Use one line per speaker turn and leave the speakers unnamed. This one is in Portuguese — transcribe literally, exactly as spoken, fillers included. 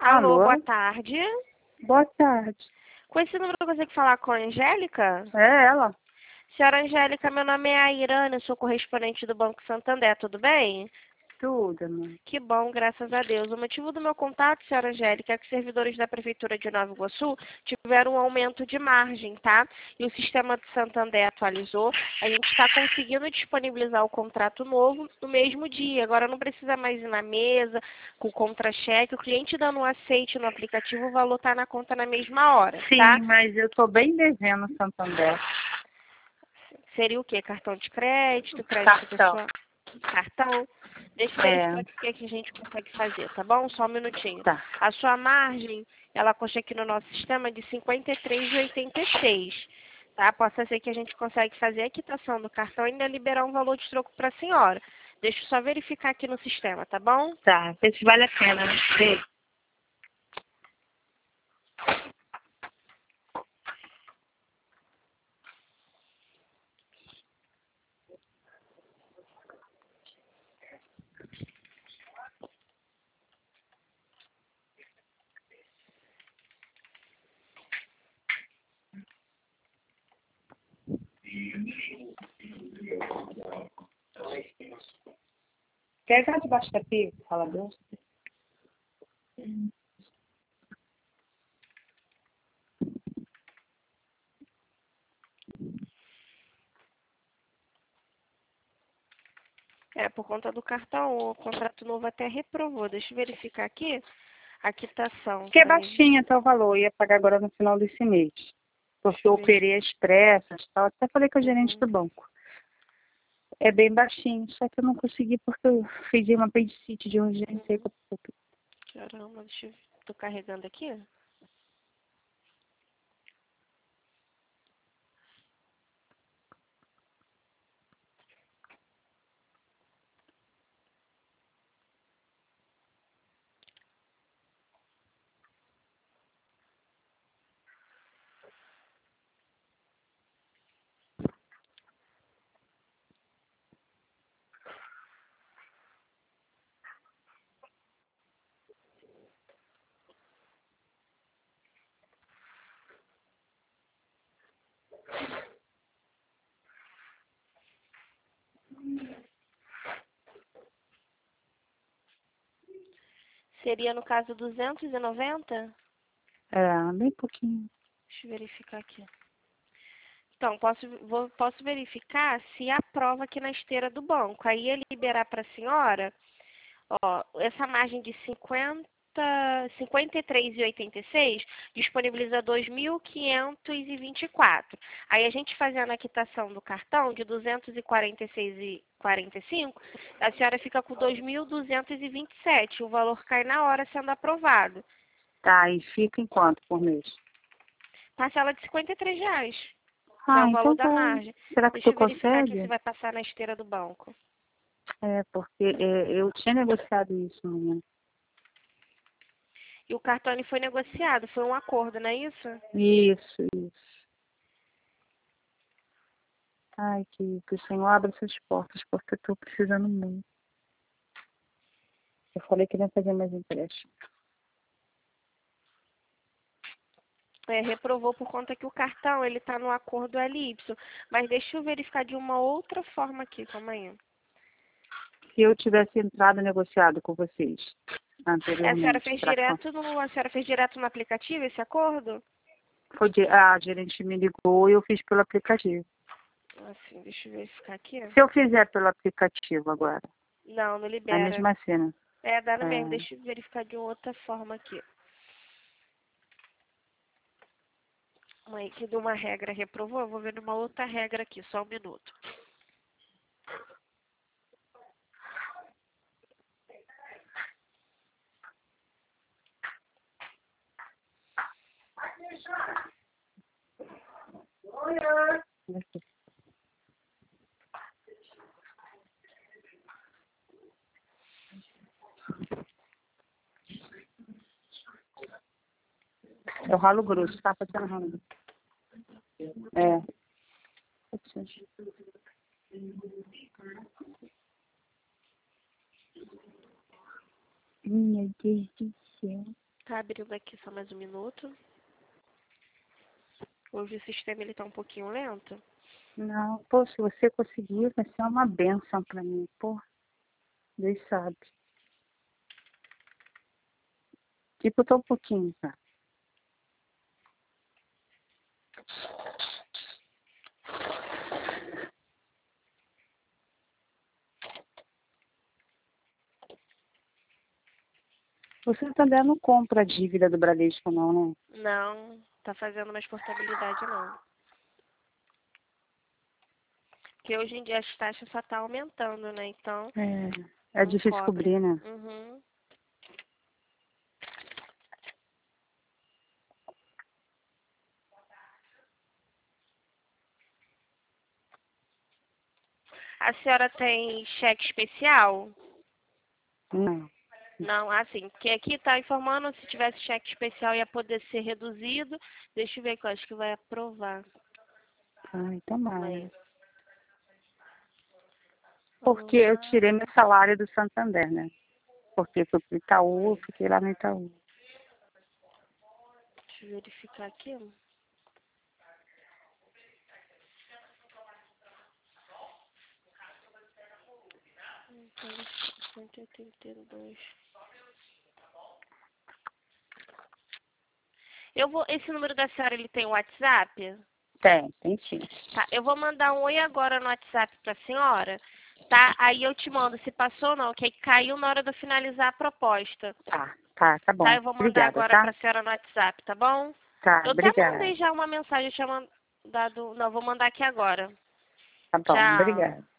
Alô,
Alô?
boa tarde.
Boa tarde.
Com esse número eu consigo falar com a Angélica?
É ela?
Senhora Angélica, meu nome é Airana, eu sou correspondente do Banco Santander, tudo bem?
Tudo, mãe.
Que bom, graças a Deus. O motivo do meu contato, senhora Angélica, é que servidores da Prefeitura de Nova Iguaçu tiveram um aumento de margem, tá? E o sistema do Santander atualizou. A gente está conseguindo disponibilizar o contrato novo no mesmo dia. Agora não precisa mais ir na mesa, com contra-cheque. O cliente dando um aceite no aplicativo, o valor está na conta na mesma hora,
Sim,
tá?
mas eu tô bem devendo Santander.
Seria o quê? Cartão de crédito, crédito
Cartão.
pessoal? Cartão? Deixa eu
É,
verificar aqui o que, é que a gente consegue fazer, tá bom? Só um minutinho.
tá.
A sua margem, ela consta aqui no nosso sistema de cinquenta e três vírgula oitenta e seis, tá? Possa ser que a gente consegue fazer a quitação do cartão e ainda liberar um valor de troco para a senhora. Deixa eu só verificar aqui no sistema, tá bom?
Tá, vê se vale a pena, né? Vê. Quer cá debaixo da pia? Fala Deus.
É, por conta do cartão, o contrato novo até reprovou. Deixa eu verificar aqui a quitação.
Que é
Peraí.
baixinho até o valor. Eu ia pagar agora no final desse mês. Porque
Deixa eu
eu
ver.
operei as pressas e tal. Até falei com o gerente
Uhum.
do banco. É bem baixinho, só que eu não consegui porque eu fiz uma apendicite de urgência aí que eu tô-
Caramba, deixa eu ver. Tô carregando aqui. Seria, no caso, duzentos e noventa?
É, bem pouquinho.
Deixa eu verificar aqui. Então, posso, vou, posso verificar se aprova aqui na esteira do banco. Aí ele liberar para a senhora, ó, essa margem de cinquenta, cinquenta e três vírgula oitenta e seis disponibiliza dois mil quinhentos e vinte e quatro. Aí a gente fazendo a quitação do cartão de duzentos e quarenta e seis vírgula quarenta e cinco, a senhora fica com dois mil duzentos e vinte e sete. O valor cai na hora sendo aprovado.
Tá, e fica em quanto por mês?
Parcela de cinquenta e três reais. É
Ah,
o valor
então
da
tá.
margem.
Será que
Deixa
tu
eu verificar aqui se
consegue?
vai passar na esteira do banco.
É, porque é, eu tinha negociado isso, menina.
E o cartão ele foi negociado, foi um acordo, não é isso?
Isso, isso. Ai, que, que o Senhor abra essas portas, porque eu tô precisando muito. Eu falei que não ia fazer mais empréstimo.
É, reprovou por conta que o cartão ele está no acordo L Y. Mas deixa eu verificar de uma outra forma aqui, calma aí.
Se eu tivesse entrado negociado com vocês
É, a senhora
anteriormente,
fez
pra,
direto no, a senhora fez direto no aplicativo esse acordo?
foi de, a gerente me ligou e eu fiz pelo aplicativo.
Assim, deixa eu verificar aqui.
Se eu fizer pelo aplicativo agora,
Não, não
é a
libera.
mesma cena.
É, dá no mesmo.
É,
Deixa eu verificar de uma outra forma aqui. Mãe, que de uma regra reprovou, eu vou ver uma outra regra aqui, só um minuto.
eu ralo grosso, tá? Pode ser no ralo. É. Meu Deus do céu.
Tá abrindo aqui só mais um minuto. Hoje o sistema ele tá um pouquinho lento.
Não, pô, se você conseguir, vai ser uma bênção pra mim, pô. Deus sabe. Tipo, tô um pouquinho, tá? Você também não compra a dívida do Bradesco, não, né?
Não, tá fazendo mais portabilidade não. Porque hoje em dia as taxas só tá aumentando, né? Então,
É, é
não
difícil
cobre.
cobrir, né?
Uhum. A senhora tem cheque especial?
Não.
Não, assim, porque aqui tá informando se tivesse cheque especial ia poder ser reduzido. Deixa eu ver que eu acho que vai aprovar.
Ai,
Calma aí.
tomara. Porque eu tirei meu salário do Santander, né? Porque fui pro Itaú, fiquei lá no Itaú.
Deixa eu verificar aqui. cento e oitenta e dois. Eu vou, esse número da senhora, ele tem WhatsApp?
Tem, tem sim.
Tá, eu vou mandar um oi agora no WhatsApp pra senhora, tá? Aí eu te mando se passou ou não, que aí caiu na hora de eu finalizar a proposta.
Tá, tá, tá
Tá,
bom.
eu vou mandar
Obrigada,
agora
tá?
pra senhora no WhatsApp, tá bom?
Tá,
Eu até
obrigada.
mandei já uma mensagem, eu tinha mandado... Não, vou mandar aqui agora.
Tá bom,
Tchau.
obrigada.